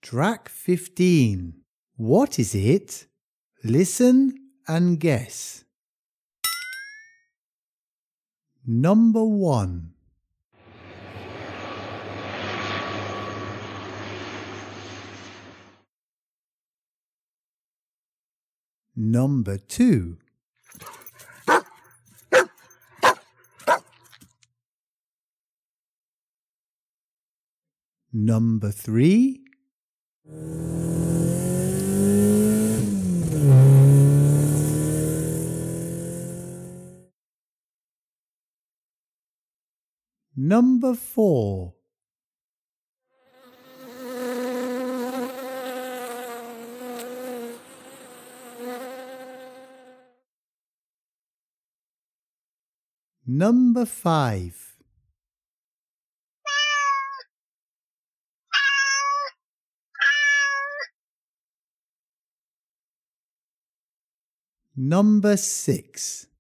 Track 15. What is it? Listen and guess. Number 1. Number 2. Number 3. Number 4. Number 5. Number 6.